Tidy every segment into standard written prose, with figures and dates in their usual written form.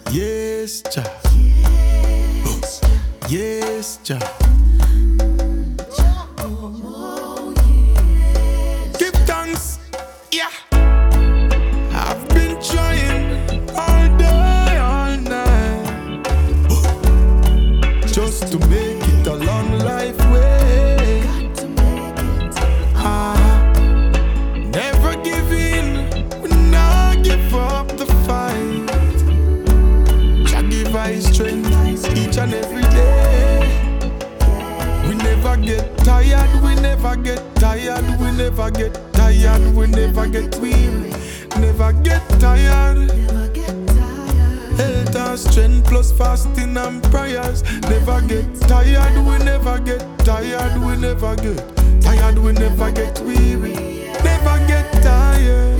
Yes, Jah. Yes, Jah. Give thanks, yeah. I've been trying all day, all night, just to make it a long life way. Never give in, we not give up the fight. Jah give us strength each and every day. We never get tired, we never get tired, we never get tired, we never get weary, never get tired. Health and strength plus fasting and prayers. Never get tired, we never get tired, we never get tired, we never get weary, never get tired.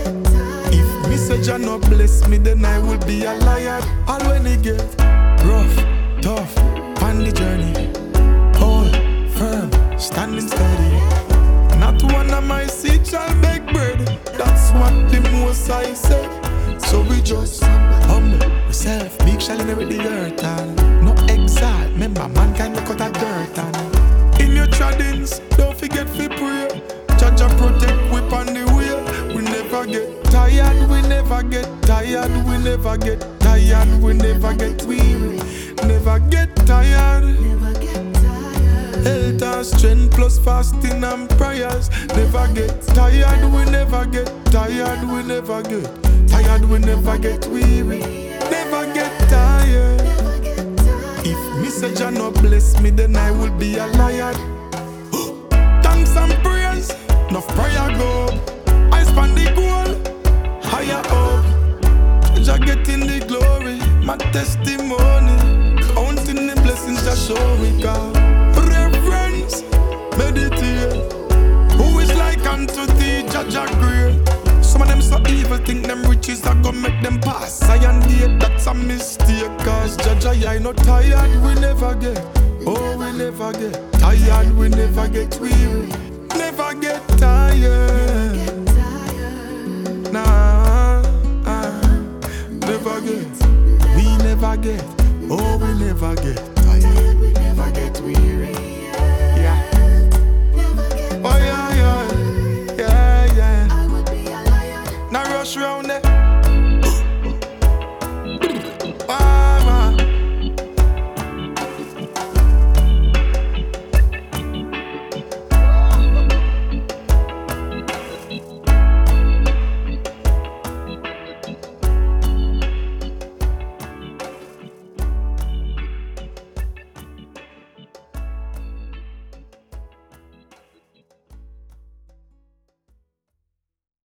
If me say Jah no bless me, then I will be a liar. All when it get rough, tough, on the journey, hold firm, standing steady. Not one of my seed shall beg bread. That's what the Most High said. So we just humble ourselves, big shall inherit the earth, and no exile. Remember, mankind no cut a dirt, and in your treadings, don't forget to pray. Jah Jah protect we on the way. We never get tired, we never get tired, we never get tired, we never get weary, never get tired. Health and strength plus fasting and prayers. Never get tired, we never get tired, we never get tired, we never get weary, never get tired. If me say Jah no bless me, then I will be a liar. Thanks and prayers, enough prayer go up. I span the goal, higher up. Jah getting the glory, my testimony. Counting the blessings Jah show me, God. Reverence, meditate. Who is like unto thee, Jah Jah great? Some of them so evil, think them riches are gonna make them pass. I and date, that's a mistake. Cause Jah Jah, I no tired, we never get. Oh, we never get tired, we never get weary, never get tired. Nah, never get. We never get. Oh, we never get.